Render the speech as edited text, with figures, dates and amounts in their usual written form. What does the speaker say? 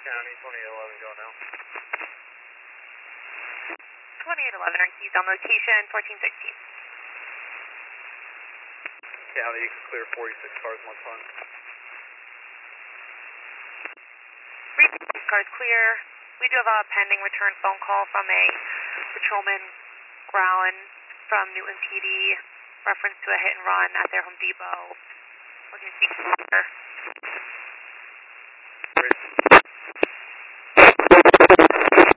County, 2811 going now. 2811 on Keys on location, 1416. County, you can clear 46 cars, 1 ton. 46 cars clear. We do have a pending return phone call from a patrolman growling from Newton PD, reference to a hit and run at their Home Depot. We're going to speak to